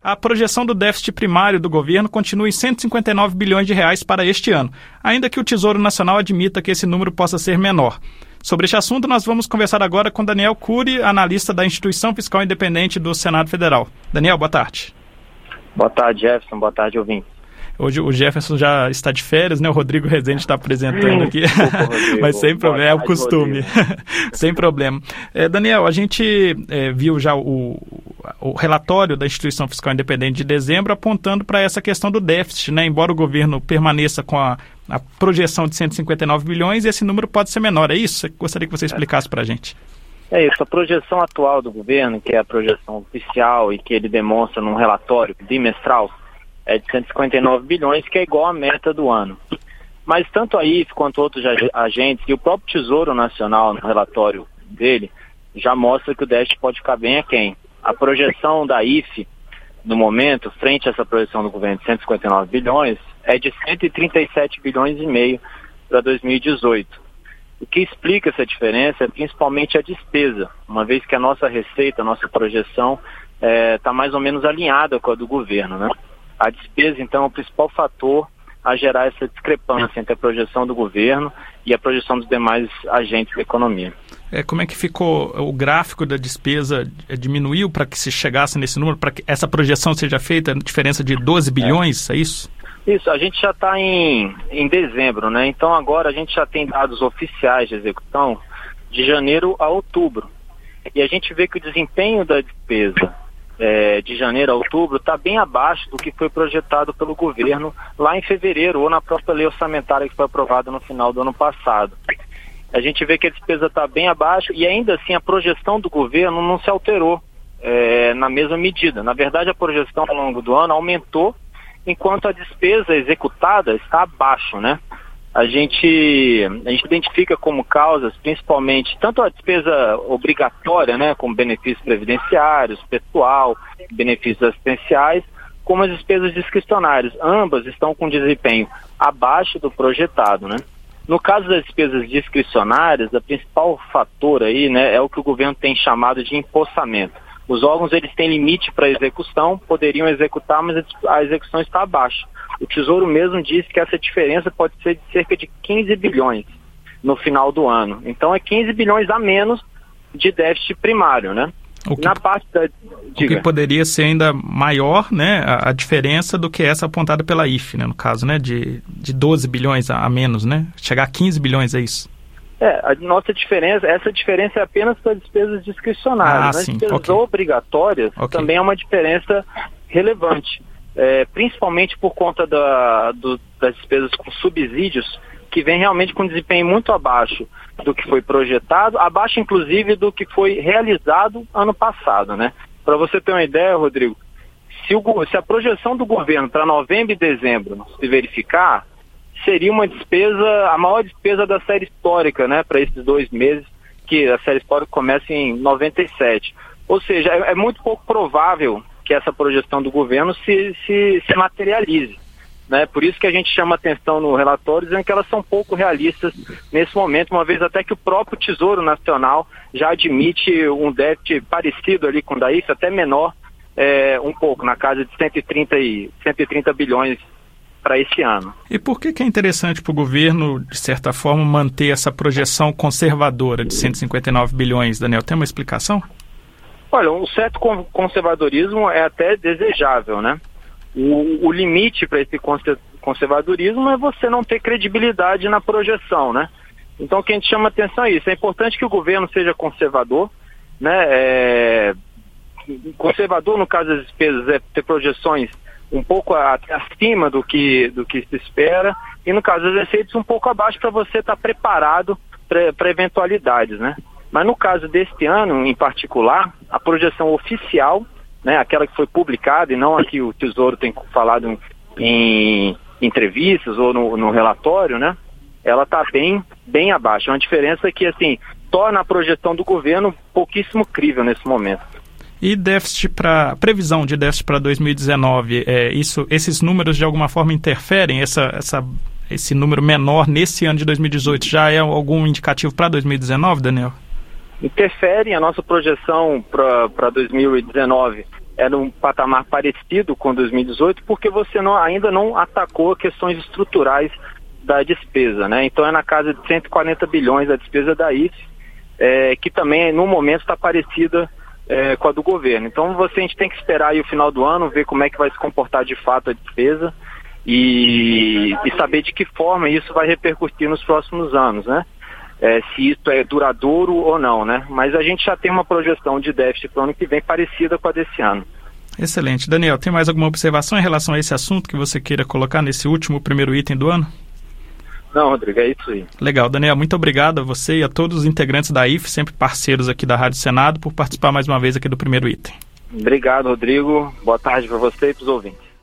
A projeção do déficit primário do governo continua em 159 bilhões de reais para este ano, ainda que o Tesouro Nacional admita que esse número possa ser menor. Sobre este assunto, nós vamos conversar agora com Daniel Cury, analista da Instituição Fiscal Independente do Senado Federal. Daniel, boa tarde. Boa tarde, Jefferson. Boa tarde, ouvinte. Hoje o Jefferson já está de férias, né? O Rodrigo Rezende está apresentando aqui, mas sem problema, é o costume, sem problema. Daniel, a gente viu já o relatório da Instituição Fiscal Independente de dezembro apontando para essa questão do déficit, né? Embora o governo permaneça com a projeção de 159 bilhões, esse número pode ser menor, é isso? Eu gostaria que você explicasse para a gente. É isso, a projeção atual do governo, que é a projeção oficial e que ele demonstra num relatório bimestral, é de 159 bilhões, que é igual à meta do ano. Mas tanto a IFE quanto outros agentes e o próprio Tesouro Nacional, no relatório dele, já mostra que o déficit pode ficar bem aquém. A projeção da IFE, no momento, frente a essa projeção do governo de 159 bilhões, é de 137 bilhões e meio para 2018. O que explica essa diferença é principalmente a despesa, uma vez que a nossa receita, a nossa projeção está mais ou menos alinhada com a do governo, né? A despesa, então, é o principal fator a gerar essa discrepância entre a projeção do governo e a projeção dos demais agentes da economia. Como é que ficou o gráfico da despesa? Diminuiu para que se chegasse nesse número, para que essa projeção seja feita, a diferença de 12 bilhões, é isso? Isso, a gente já está em dezembro, né? Então agora a gente já tem dados oficiais de execução de janeiro a outubro. E a gente vê que o desempenho da despesa de janeiro a outubro está bem abaixo do que foi projetado pelo governo lá em fevereiro ou na própria lei orçamentária que foi aprovada no final do ano passado. A gente vê que a despesa está bem abaixo e ainda assim a projeção do governo não se alterou na mesma medida. Na verdade, a projeção ao longo do ano aumentou, enquanto a despesa executada está abaixo, né? A gente identifica como causas, principalmente, tanto a despesa obrigatória, né, como benefícios previdenciários, pessoal, benefícios assistenciais, como as despesas discricionárias. Ambas estão com desempenho abaixo do projetado, né? No caso das despesas discricionárias, o principal fator aí, né, é o que o governo tem chamado de empossamento. Os órgãos, eles têm limite para execução, poderiam executar, mas a execução está abaixo. O Tesouro mesmo disse que essa diferença pode ser de cerca de 15 bilhões no final do ano. Então é 15 bilhões a menos de déficit primário, né? Na parte da... O que poderia ser ainda maior, né, a diferença do que essa apontada pela IFE, né, no caso, né, de 12 bilhões a menos, né? Chegar a 15 bilhões, é isso? A nossa diferença, essa diferença é apenas para despesas discricionárias. Nas despesas obrigatórias também é uma diferença relevante, principalmente por conta das despesas com subsídios, que vem realmente com desempenho muito abaixo do que foi projetado, abaixo inclusive do que foi realizado ano passado, né? Para você ter uma ideia, Rodrigo, se a projeção do governo para novembro e dezembro se verificar, seria uma despesa, a maior despesa da série histórica, né, para esses 2 meses, que a série histórica começa em 97. Ou seja, é muito pouco provável que essa projeção do governo se materialize, né? Por isso que a gente chama atenção no relatório, dizendo que elas são pouco realistas nesse momento, uma vez até que o próprio Tesouro Nacional já admite um déficit parecido ali com o da IFE, até menor, um pouco, na casa de 130 bilhões para esse ano. E por que é interessante para o governo, de certa forma, manter essa projeção conservadora de 159 bilhões, Daniel? Tem uma explicação? Olha, um certo conservadorismo é até desejável, né? O limite para esse conservadorismo é você não ter credibilidade na projeção, né? Então, o que a gente chama atenção é isso. É importante que o governo seja conservador, né? Conservador, no caso das despesas, é ter projeções um pouco acima do que se espera, e no caso das receitas um pouco abaixo, para você estar preparado para eventualidades, né? Mas no caso deste ano em particular, a projeção oficial, né, aquela que foi publicada e não a que o Tesouro tem falado em entrevistas ou no relatório, né, ela está bem abaixo. É uma diferença que, assim, torna a projeção do governo pouquíssimo crível nesse momento. E previsão de déficit para 2019, esses números de alguma forma interferem? Esse número menor nesse ano de 2018 já é algum indicativo para 2019, Daniel? Interferem. A nossa projeção para 2019 era um patamar parecido com 2018, porque você ainda não atacou questões estruturais da despesa, né? Então é na casa de 140 bilhões a despesa da IFE, que também no momento está parecida com a do governo. Então a gente tem que esperar aí o final do ano, ver como é que vai se comportar de fato a despesa e saber de que forma isso vai repercutir nos próximos anos, né? Se isso é duradouro ou não, né? Mas a gente já tem uma projeção de déficit para o ano que vem parecida com a desse ano. Excelente. Daniel, tem mais alguma observação em relação a esse assunto que você queira colocar nesse último primeiro item do ano? Não, Rodrigo, é isso aí. Legal. Daniel, muito obrigado a você e a todos os integrantes da IFE, sempre parceiros aqui da Rádio Senado, por participar mais uma vez aqui do primeiro item. Obrigado, Rodrigo. Boa tarde para você e para os ouvintes.